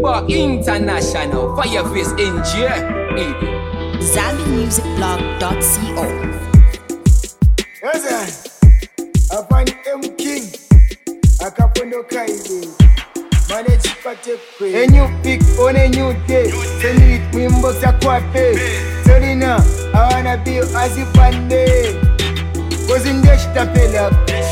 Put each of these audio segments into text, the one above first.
Park International, Fireface NJ. ZambianMusicBlog.co. Yes, I find M King. I can't no Kaide. Manage Patek. A new pick on a new day. Send it Wimbox a quape. Selina, I wanna be as if one day. Was in the Stapela.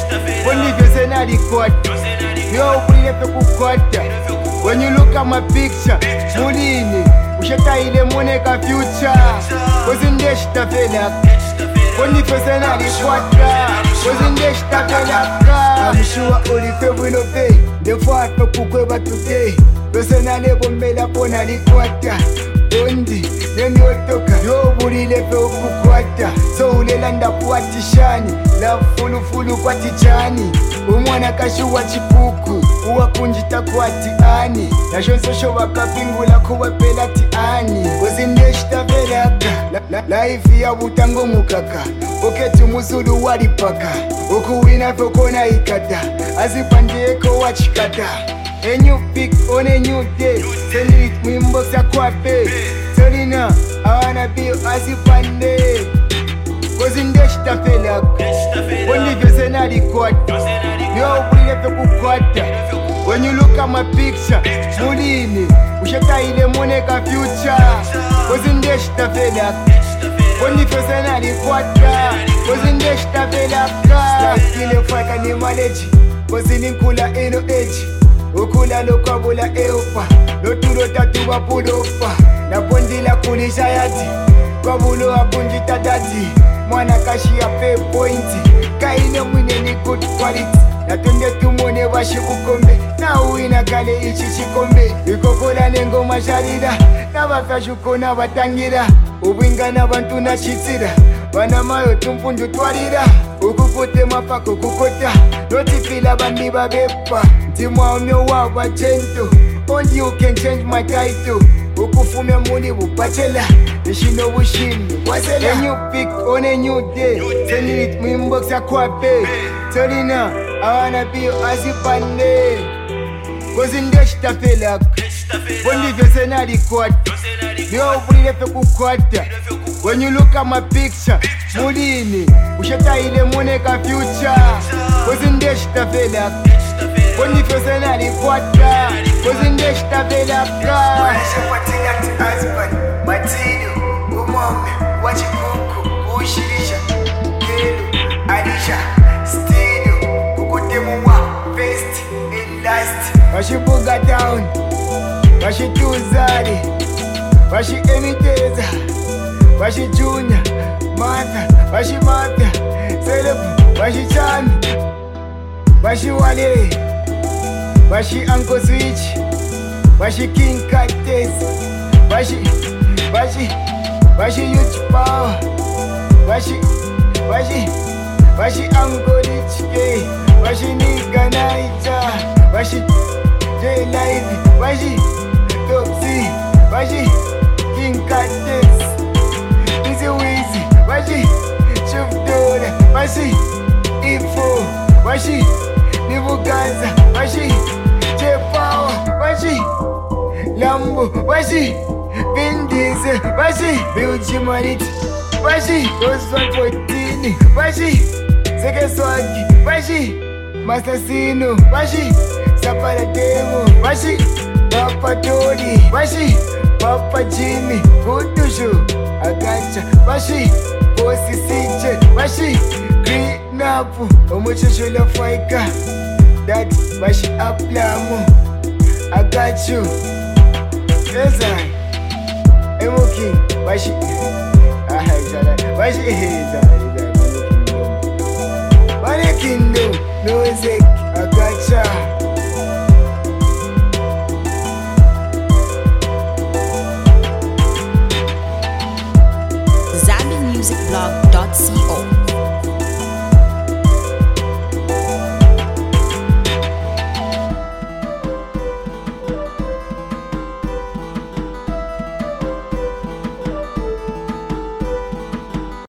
Only the Senadi quad. Yo, we have to quarter. When you look at my picture, Mulini, Ushata ile moneka future. Was in the Stapela. Only the Senadi quad. Was in the Stapela. I'm sure only people no pay. The fact for Kukweba today. Personally, Bombela Ponali quarter. Bondi, then you toka. Yo, Buri level kukwata. So, Ulelanda Puatishani. Love fulu kwatichani. Umwana kashuwa chipuku. Uwa kunjita kwatiani. Na shonso showa kapingula kuwa pelati ani. Kozindeshta velaka. Life ya butango mukaka. Oketu muzulu walipaka. Okuwina fokona ikata. Azipandieko wachikata. A new pick on a new day. Send it Wimbox a quape. Selina, I wanna be as if one day. Cause in the Stapela. Only the Senadi quad. Yo, we have to quarter. When you look at my picture, Mulini, Ushata ile moneka future. Cause in the Stapela. Only the Senadi quarter. Cause in the Stapela. Kile faka ni manage. Cause in Kula eno age. Ukula lokabula eopa. Loturo tatuwa pulopa. Na bondi la kulisha yati. Kabulo akunjita dati. Mwana kashi ya pay pointi. Kaine mwine ni good quality. Na tunde tumone washi ukombe. Na uina kale ichi chikombe. Ikokola nengo masharida. Na wakashuko na watangira. Ubinga na bantu na chitira. Bana mayo tumpundu twarira. Ukukote mapako kukota. Notifila bandi babepa. Timwa umyo wa gento. Only you can change my title. Ukufume muni bupachela. Nishino bushini wazela. A new pick on a new day. Send it Wimbox a quape. Selina, I wanna be as if one day. Cause in the Stapela. Only the Senadi quad. Yo, we have to quarter. When you look at my picture, Mulini, Ushata ile moneka future. Cause in the Stapela. Only the Senadi quarter. Cause in the Stapela. Husband, Matino, Umome, Wachikuku, Ushirisha, Kelu, Arisha, Stino, Kukutemuwa, Vest, and Last. Washibuga down, Washituzari, Washi Emiteza, Washi Junior, Martha, Washi Martha, Celebu, Washi Chami, Washi Wale, Washi Uncle Switch, Washi King Kates. Washi huge power. Washi Angolichke. Washi Nika Naija. Washi J Live. Washi Toxi. Washi King Kates. Easy Weezy. Washi Chuf Dora. Washi Info. Washi Nibuganza. Washi J Power. Washi Lambo. Washi Vin Diesel, Washi, Bilge Manit, Washi, Rose 114, Washi, Seke Swagi, Washi, Master Sino, Washi, Sapara Demo, Washi, Papa Tony, Washi, Papa Jimmy, Futushu, Agacha, Washi, Bossy CJ, Washi, Green Napu, Omuchashula Faika, that Washi Aplamo, I got you, yes I. Emoki, Washi, Washi, Kingdom, no Zek, Agacha.